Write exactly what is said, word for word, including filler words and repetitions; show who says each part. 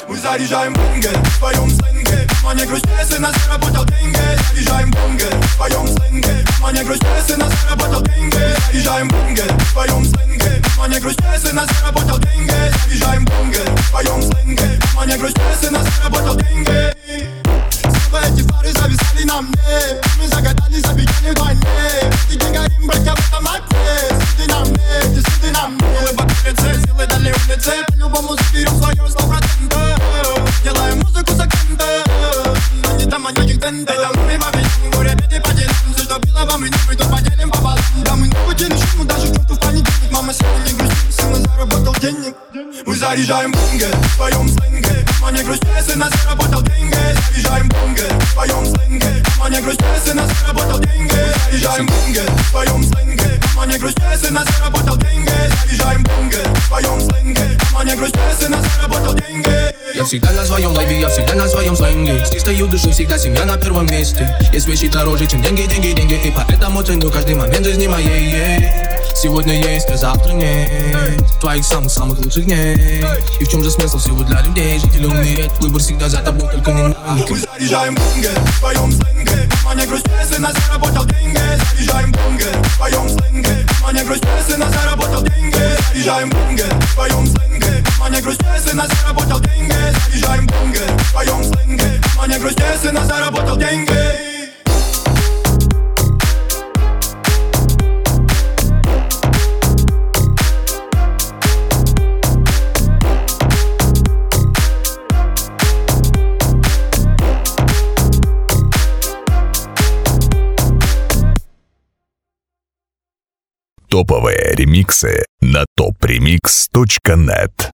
Speaker 1: Мы заряжаем бунге в твоем сленге. Мама, не грусти, сына заработал деньги. Заряжаем бунге в твоем сленге. Мама, не грусти, сына заработал деньги. Заряжаем бунге в твоем сленге. Мама, не грусти, сына заработал деньги. Заряжаем бунге в твоем сленге. Мама, не грусти, сына заработал деньги. Эти фары зависали на мне. Мы загадали, забегали вдвойне. Ты не горим, братья, в этом окне. Сиди на мне, ты сиди на мне. Мы по улице, силы дали улице. По-любому заберем свое сто процентов. Делаем музыку за кента. Но не там, а никаких тендов. Это мы по вечерам, горе, беды поделим. Все, что было вам, и мы тут поделим пополам. Да мы не потеряли шуму, даже к черту в понедельник. Мама, сегодня не грусти, сына заработал денег. Мы заряжаем бунге в твоем сленге. Мама, не грусти, сына заработал деньги. Заряжаем бунге в твоем сленге. Мама, не грусти, сына заработал деньги. Заряжаем бунге в твоем сленге. Мама, не грусти, сына заработал деньги. Заряжаем бунге в твоем сленге. Мама, не грусти, сына заработал деньги.
Speaker 2: Я всегда на своем лайве, я всегда на своем сленге. Стих стою, дышу, всегда семья на первом месте. Есть вещи дороже, чем деньги, деньги, деньги. И поэтому ценю каждый момент жизни моей. Сегодня есть, а завтра нет. Твоих самых-самых лучших дней. И в чем же смысл всего для людей? Жить или умереть, выбор всегда за тобой, только не надо.
Speaker 1: Мы заряжаем бунге в твоем сленге. Мама, не грусти, сына заработал деньги. Заряжаем бунге в твоем сленге. Мама, не грусти, сына заработал деньги. Заряжаем бунге в твоем сленге. Мама, не грусти, сына заработал деньги. Заряжаем бунге в твоем сленге. Мама, не грусти, сына заработал деньги.
Speaker 3: Топовые ремиксы на топ ремикс точка нет.